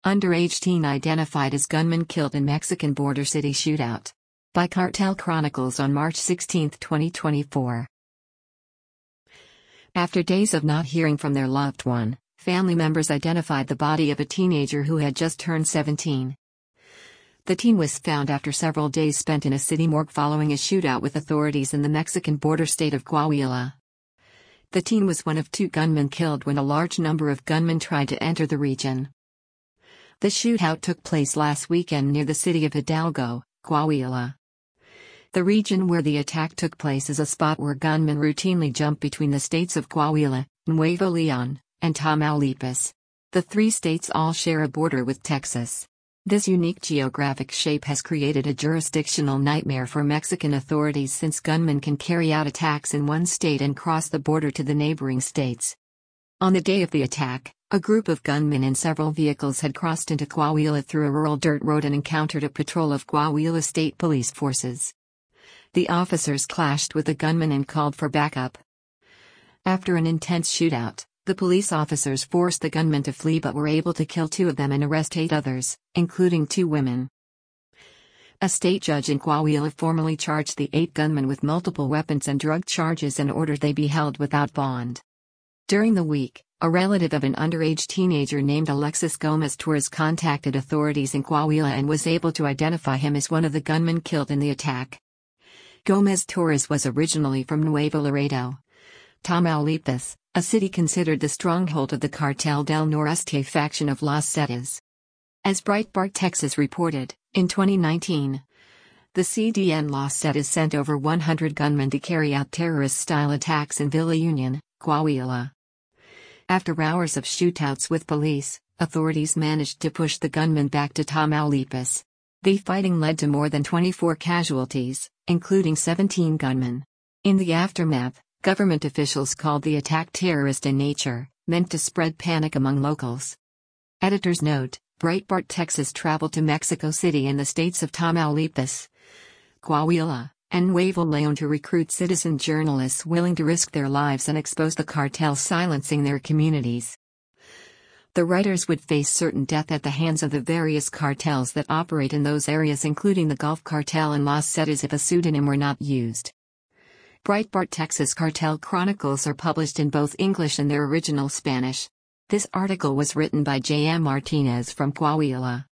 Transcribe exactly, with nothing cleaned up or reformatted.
Underage teen identified as gunman killed in Mexican border city shootout. By Cartel Chronicles on March sixteenth, twenty twenty-four. After days of not hearing from their loved one, family members identified the body of a teenager who had just turned seventeen. The teen was found after several days spent in a city morgue following a shootout with authorities in the Mexican border state of Coahuila. The teen was one of two gunmen killed when a large number of gunmen tried to enter the region. The shootout took place last weekend near the city of Hidalgo, Coahuila. The region where the attack took place is a spot where gunmen routinely jump between the states of Coahuila, Nuevo León, and Tamaulipas. The three states all share a border with Texas. This unique geographic shape has created a jurisdictional nightmare for Mexican authorities since gunmen can carry out attacks in one state and cross the border to the neighboring states. On the day of the attack, a group of gunmen in several vehicles had crossed into Coahuila through a rural dirt road and encountered a patrol of Coahuila State Police forces. The officers clashed with the gunmen and called for backup. After an intense shootout, the police officers forced the gunmen to flee but were able to kill two of them and arrest eight others, including two women. A state judge in Coahuila formally charged the eight gunmen with multiple weapons and drug charges and ordered they be held without bond. During the week, a relative of an underage teenager named Alexis Gomez Torres contacted authorities in Coahuila and was able to identify him as one of the gunmen killed in the attack. Gomez Torres was originally from Nuevo Laredo, Tamaulipas, a city considered the stronghold of the Cartel del Noreste faction of Los Zetas. As Breitbart Texas reported, in twenty nineteen, the C D N Los Zetas sent over one hundred gunmen to carry out terrorist-style attacks in Villa Union, Coahuila. After hours of shootouts with police, authorities managed to push the gunmen back to Tamaulipas. The fighting led to more than twenty-four casualties, including seventeen gunmen. In the aftermath, government officials called the attack terrorist in nature, meant to spread panic among locals. Editor's note: Breitbart Texas traveled to Mexico City and the states of Tamaulipas, Coahuila, and Nuevo León to recruit citizen journalists willing to risk their lives and expose the cartel silencing their communities. The writers would face certain death at the hands of the various cartels that operate in those areas, including the Gulf Cartel and Los Zetas, if a pseudonym were not used. Breitbart Texas Cartel Chronicles are published in both English and their original Spanish. This article was written by J M Martinez from Coahuila.